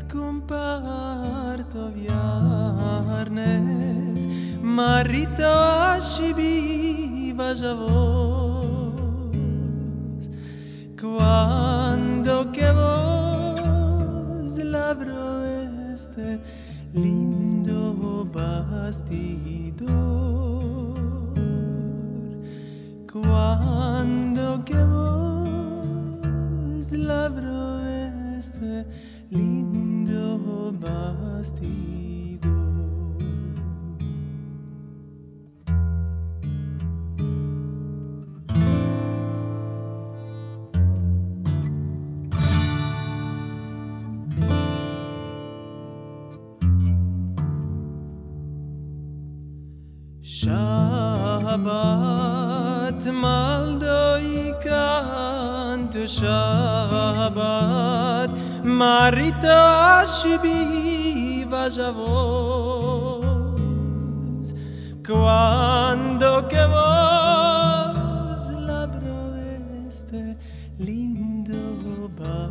scomparto viernes, marito ascibiva già vos, quando que vos labro este lindo bastidor, quando que vos labro este lindo bastidor. Shabbat maldoi canto Shabbat marito ascibiva già vos, quando que vos labro este lindo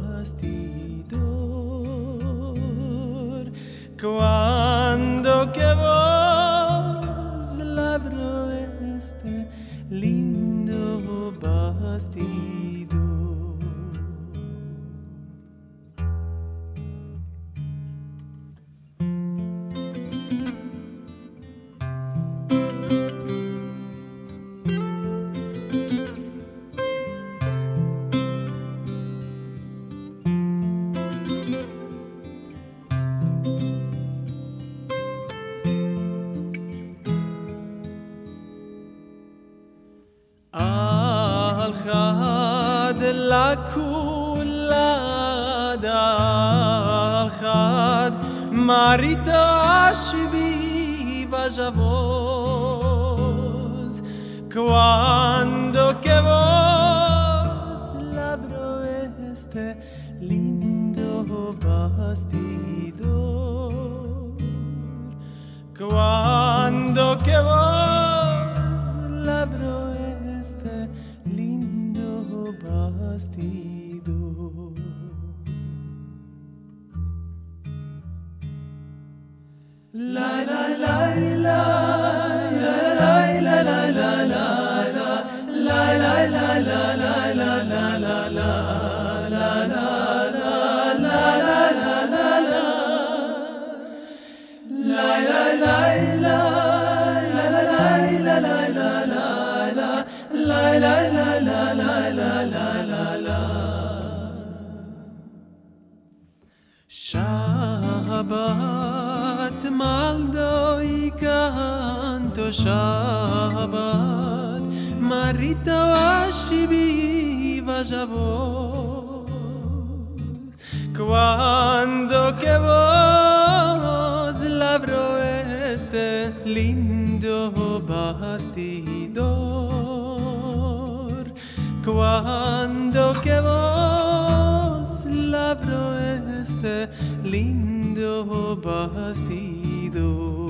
bastidor, quando que vos labro este lindo bastidor. La cullada al khad marito ascibiva già vos, quando que vos labro este lindo bastidor, quando que vos labro este lindo bastidor. La la la la la la la la la la la la la la la la la Shabbat maldoi canto Shabbat marito ascibiva già vos, quando que vos labro este lindo bastidor, quando que vos labro este lindo bastidor.